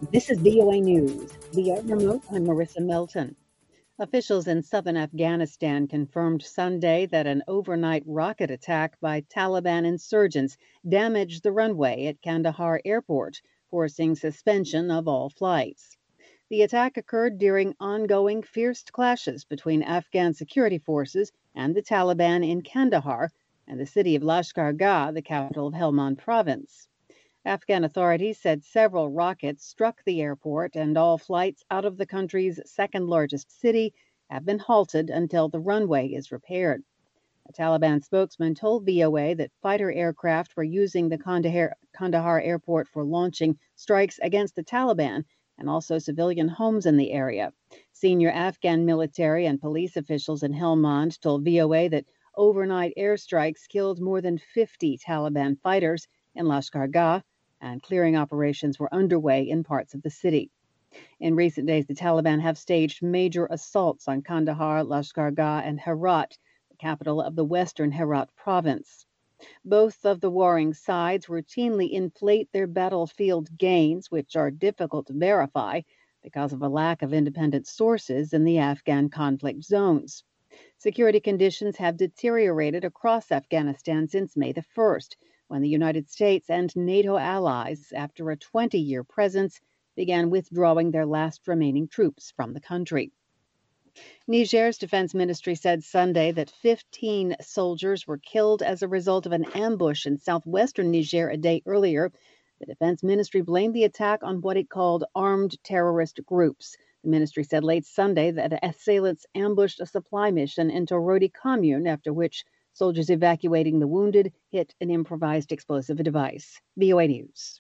This is VOA News. Via remote, I'm Marissa Melton. Officials in southern Afghanistan confirmed Sunday that an overnight rocket attack by Taliban insurgents damaged the runway at Kandahar Airport, forcing suspension of all flights. The attack occurred during ongoing fierce clashes between Afghan security forces and the Taliban in Kandahar and the city of Lashkar Gah, the capital of Helmand province. Afghan authorities said several rockets struck the airport and all flights out of the country's second largest city have been halted until the runway is repaired. A Taliban spokesman told VOA that fighter aircraft were using the Kandahar airport for launching strikes against the Taliban and also civilian homes in the area. Senior Afghan military and police officials in Helmand told VOA that overnight airstrikes killed more than 50 Taliban fighters in Lashkar Gah, and clearing operations were underway in parts of the city. In recent days, the Taliban have staged major assaults on Kandahar, Lashkar Gah, and Herat, the capital of the western Herat province. Both of the warring sides routinely inflate their battlefield gains, which are difficult to verify because of a lack of independent sources in the Afghan conflict zones. Security conditions have deteriorated across Afghanistan since May the 1st, when the United States and NATO allies, after a 20-year presence, began withdrawing their last remaining troops from the country. Niger's defense ministry said Sunday that 15 soldiers were killed as a result of an ambush in southwestern Niger a day earlier. The defense ministry blamed the attack on what it called armed terrorist groups. The ministry said late Sunday that assailants ambushed a supply mission in Torodi commune, after which soldiers evacuating the wounded hit an improvised explosive device. VOA News.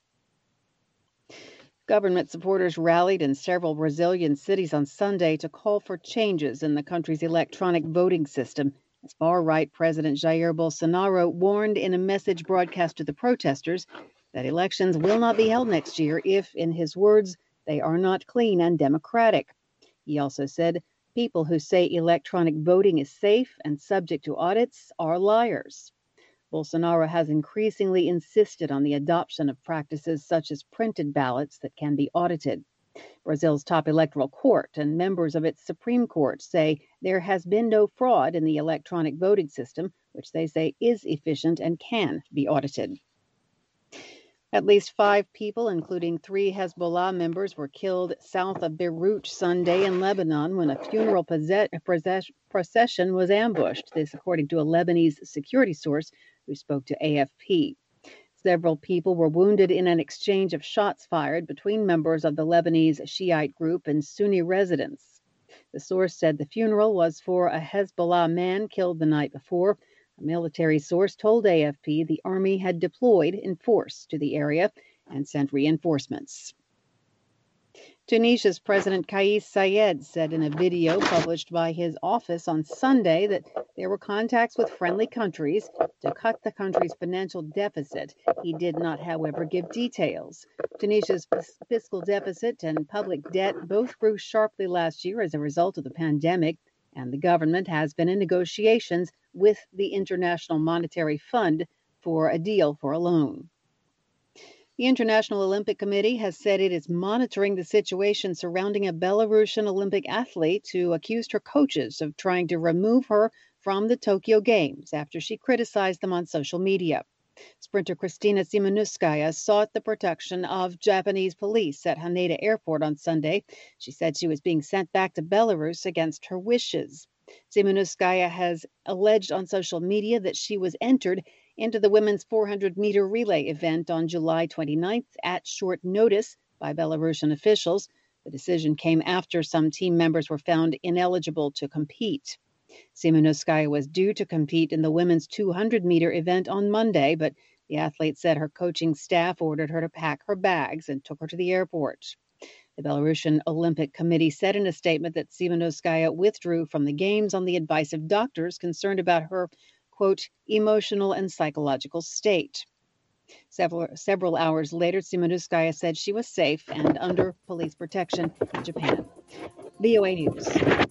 Government supporters rallied in several Brazilian cities on Sunday to call for changes in the country's electronic voting system, as far-right President Jair Bolsonaro warned in a message broadcast to the protesters that elections will not be held next year if, in his words, they are not clean and democratic. He also said, people who say electronic voting is safe and subject to audits are liars. Bolsonaro has increasingly insisted on the adoption of practices such as printed ballots that can be audited. Brazil's top electoral court and members of its Supreme Court say there has been no fraud in the electronic voting system, which they say is efficient and can be audited. At least 5 people, including 3 Hezbollah members, were killed south of Beirut Sunday in Lebanon when a funeral procession was ambushed. This, according to a Lebanese security source who spoke to AFP. Several people were wounded in an exchange of shots fired between members of the Lebanese Shiite group and Sunni residents. The source said the funeral was for a Hezbollah man killed the night before. A military source told AFP the army had deployed in force to the area and sent reinforcements. Tunisia's President Kais Saied said in a video published by his office on Sunday that there were contacts with friendly countries to cut the country's financial deficit. He did not, however, give details. Tunisia's fiscal deficit and public debt both grew sharply last year as a result of the pandemic, and the government has been in negotiations with the International Monetary Fund for a deal for a loan. The International Olympic Committee has said it is monitoring the situation surrounding a Belarusian Olympic athlete who accused her coaches of trying to remove her from the Tokyo Games after she criticized them on social media. Sprinter Kristina Simonouskaya sought the protection of Japanese police at Haneda Airport on Sunday. She said she was being sent back to Belarus against her wishes. Simonouskaya has alleged on social media that she was entered into the women's 400-meter relay event on July 29th at short notice by Belarusian officials. The decision came after some team members were found ineligible to compete. Simonouskaya was due to compete in the women's 200-meter event on Monday, but the athlete said her coaching staff ordered her to pack her bags and took her to the airport. The Belarusian Olympic Committee said in a statement that Simonouskaya withdrew from the Games on the advice of doctors concerned about her, quote, emotional and psychological state. Several hours later, Simonouskaya said she was safe and under police protection in Japan. VOA News.